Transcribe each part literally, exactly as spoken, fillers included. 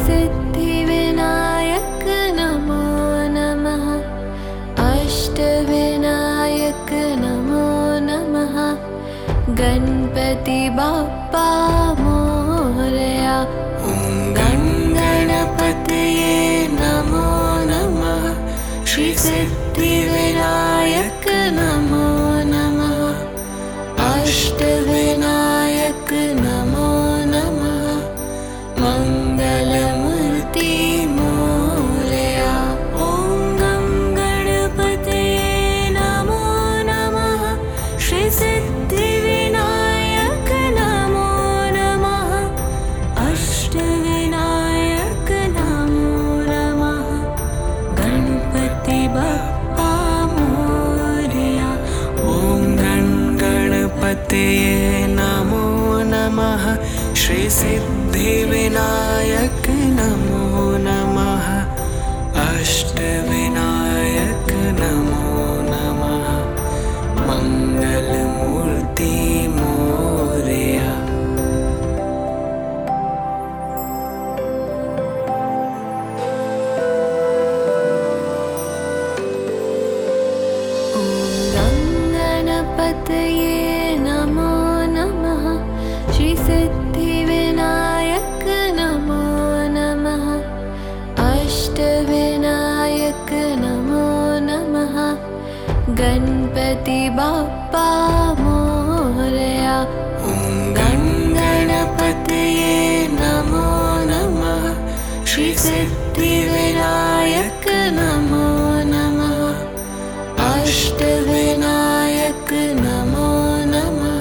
सिद्धिविनायक नमो नमः। अष्टविनायक नमो नमः। गणपति बाप्पा मोरया। ॐ गं गणपतये नमो नमः। श्री सिद्धिविनायक नमो नमः। अष्टविनायक नमो नमः। मंगलमूर्ति मोरया। ॐ गं गणपतये नमो नमः। श्री सिद्धिविनायक नमो नमः। अष्टविनायक नमो नमः। गणपति बाप्पा मोरया। ॐ गं गणपतये नमो नमः। श्री सिद्धिविनायक नमो नमः। अष्टविनायक नमो नमः। मंगलमूर्ति मोरया। ॐ गं गणपतये नमो नमः। श्री सिद्धिविनायक नमो नमः। अष्टविनायक नमो नमः। गणपति बाप्पा मोरया। ॐ गं गणपतये नमो नमः। श्री सिद्धिविनायक नमो नमः। अष्टविनायक नमो नमः।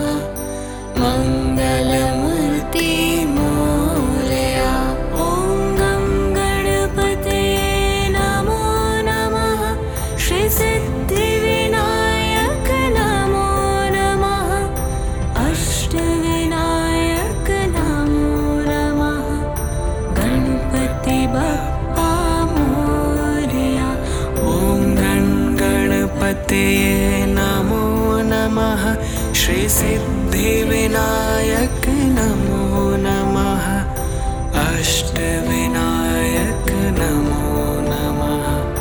मंगलमूर्ति मोरया। ॐ गं गणपतये नमो नमः। श्री सिद्धिविनायक नमो नमः। अष्टविनायक नमो नमः। गणपति बाप्पा मोरया। ॐ गं गणपतये नमो नमः। श्री सिद्धिविनायक नमो नमः। अष्टविनायक नमो नमः।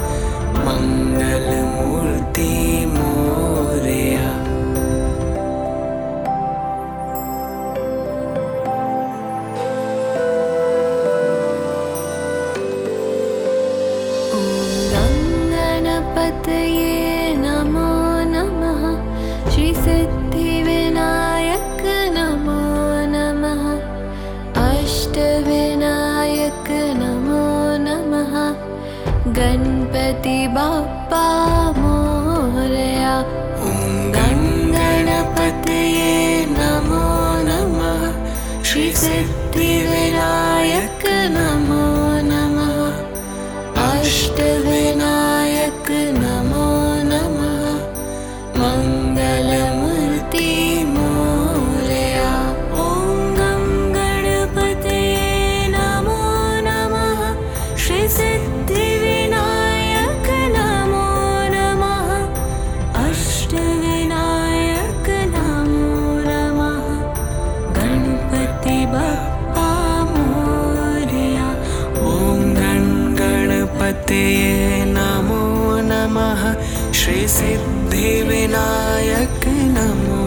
मंगलमूर्ति मोरया। ॐ गं गणपतये नमो नमः। श्री सिद्धिविनायक नमो नमः। अष्टविनायक नमो नमः। गणपति बाप्पा मोरया। ॐ गं गणपतये नमो नमः। श्री सिद्धिविनायक नमो नमः। अष्टविनायक नमो नमः। मंगलमूर्ति मोरया। ॐ गं गणपतये नमो नमः। श्री सिद्धिविनायक नमो नमः। अष्टविनायक नमो नमः। गणपति बाप्पा मोरया। ॐ गं गणपतये नमो नमः। श्री सिद्धिविनायक नमो